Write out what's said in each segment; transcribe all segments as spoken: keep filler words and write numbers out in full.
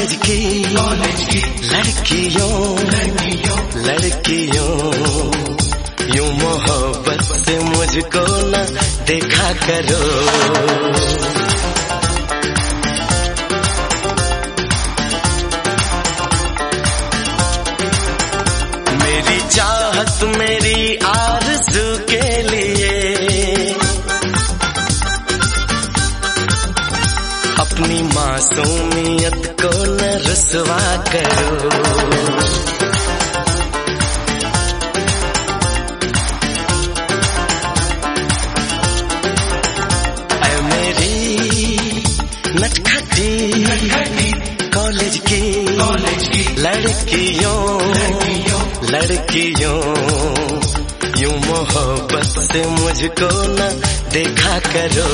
College की college की लड़कियों लड़कियों लड़कियों यूं मोहब्बत से मुझको न देखा करो। मेरी चाहत मेरी आरज़ू के लिए अपनी मासूमियत को न रुसवा करो। ऐ मेरी नटखटी कॉलेज की कॉलेज की लड़कियों लड़कियों यूं मोहब्बत से मुझको न देखा करो।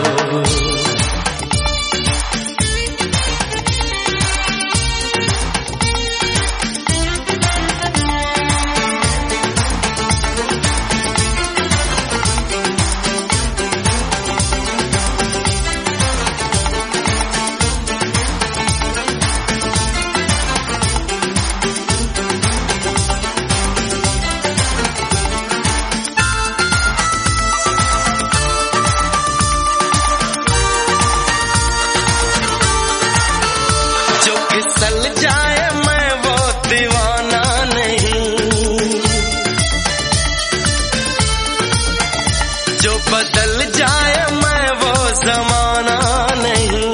फिसल जाए मैं वो दीवाना नहीं, जो बदल जाए मैं वो जमाना नहीं।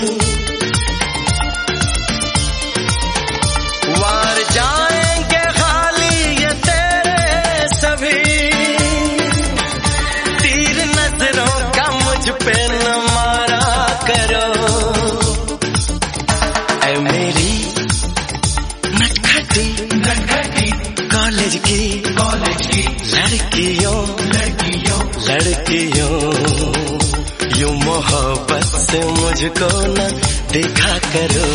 वार जाएंगे खाली ये तेरे सभी तीर नजरों का मुझ पे न मारा करो। मेरी नटखटी नटखटी कॉलेज की कॉलेज की लड़कियों लड़कियों लड़कियों यूं मोहब्बत से मुझको न देखा करो।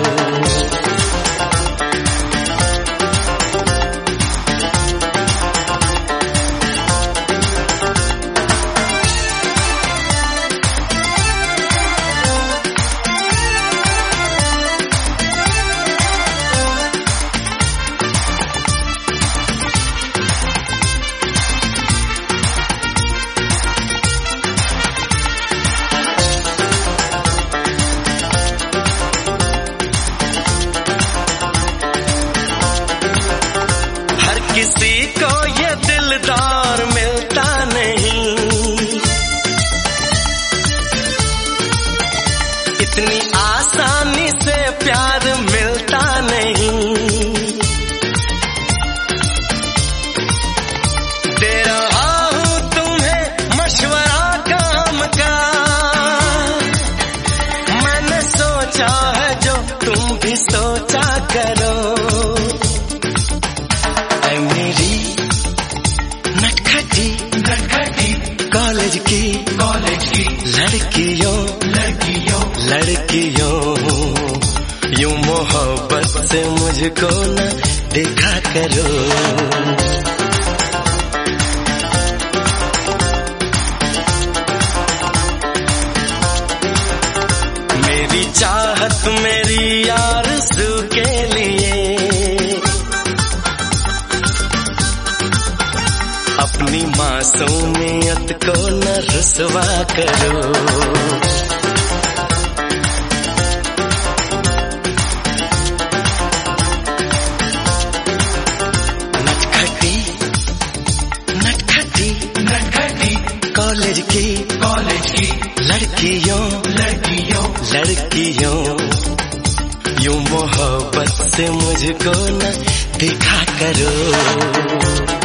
किसी को ये दिलदार मिलता नहीं, इतनी आसानी से प्यार मिलता नहीं। दे रहा हूँ तुम्हें मशवरा काम का, मैंने सोचा है जो तुम भी सोचा करो। मेरी नटखटी नटखटी कॉलेज की कॉलेज की लड़कियों लड़कियों लड़कियों यूं मोहब्बत से मुझको न देखा करो। मेरी चाहत मेरी आरज़ू के लिए अपनी मासूमियत को न रुसवा करो। नटखटी नटखटी नटखटी कॉलेज की कॉलेज की लड़कियों लड़कियों लड़कियों यूं मोहब्बत से मुझको न देखा करो।